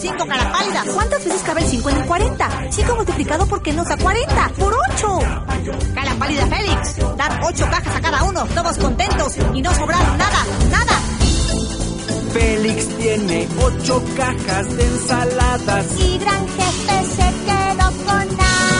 5 cara pálida. ¿Cuántas veces cabe el 5 en el 40? 5 multiplicado por qué nos da 40. ¡Por 8! Cara pálida Félix. Dar 8 cajas a cada uno, todos contentos y no sobraron nada. Félix tiene 8 cajas de ensaladas. Y Gran Jefe se quedó con nada.